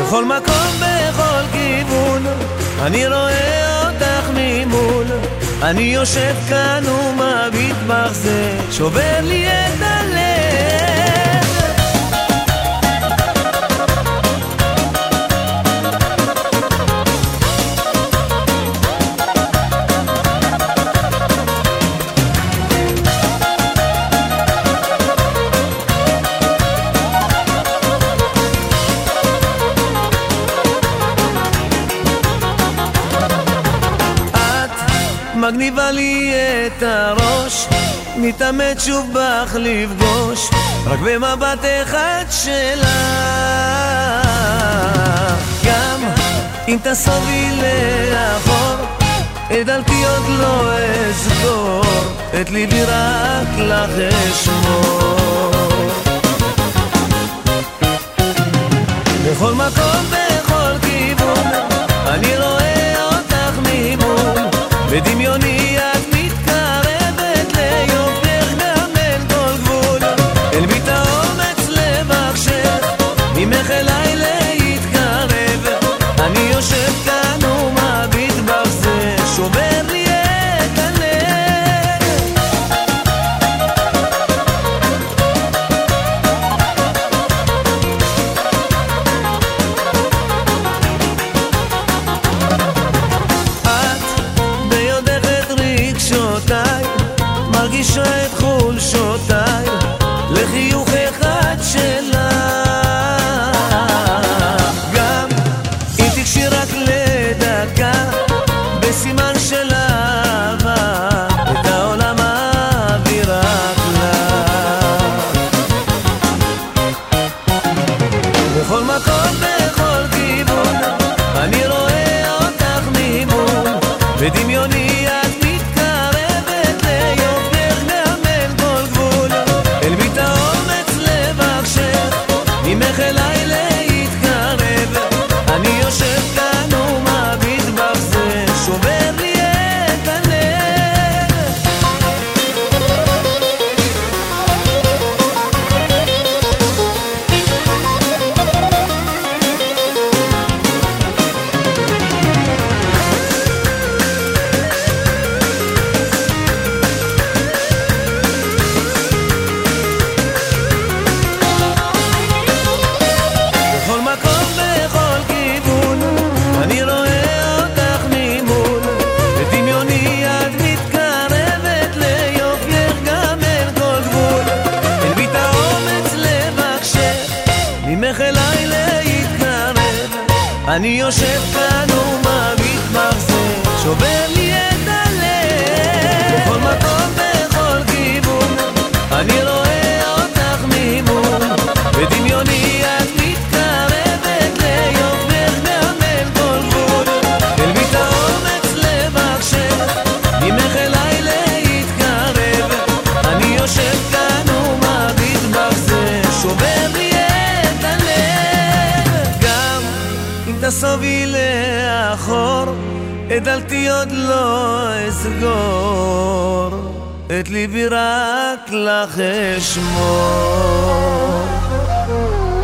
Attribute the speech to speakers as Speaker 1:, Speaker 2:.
Speaker 1: בכל מקום, בכל כיוון, אני רואה אותך ממול. אני יושב כאן ומביט בך, זה שובר לי את הלב. מגניבה לי את הראש, מתאמת שוב בך לפגוש, רק במבט אחד שלך. גם אם תסובי לאחור, את דלתי עוד לא אסגור, את ליבי רק לך אשמור. בכל מקום, בכל כיוון, אני רואה אותך ממול. בדמיוני את מתקרבת ליופייך גם אין כל גבול. אל בי את האומץ לבקשך, ממך אליי להתקרב. אני יושב כאן ומביט בך, זה שובר לי את הלב. מרגישה את חולשותיי לחיוך אחד שלך. גם אם תקשי רק לדקה, בסימן של אהבה, את העולם אעביר רק לך. בכל מקום, בכל כיוון, אני רואה אותך ממול. בדמיוני את מתקרבת ליופייך גם אין כל גבול. אל בי את האומץ לבקשך, ממך אליי להתקרב. אני יושב כאן ומביט בך, זה שובר לי את הלב. בכל מקום, בכל כיוון, אני רואה אותך ממול. בדמיוני את מתקרבת ליופייך גם אין כל גבול. אל בי את האומץ לבקשך, ממך אליי להתקרב. אני יושב כאן ומביט בך, זה שובר לי את הלב. בכל מקום, בכל כיוון, אני רואה אותך ממול. בדמיוני את מתקרבת ליופייך גם אין כל גבול. אל בי את האומץ לבקשך, ממך אליי להתקרב. אני יושב כאן ומביט בך, זה שובר לי את הלב. גם אם תסובי לאחור, את דלתי עוד לא אסגור, את ליבי רק לך אשמור.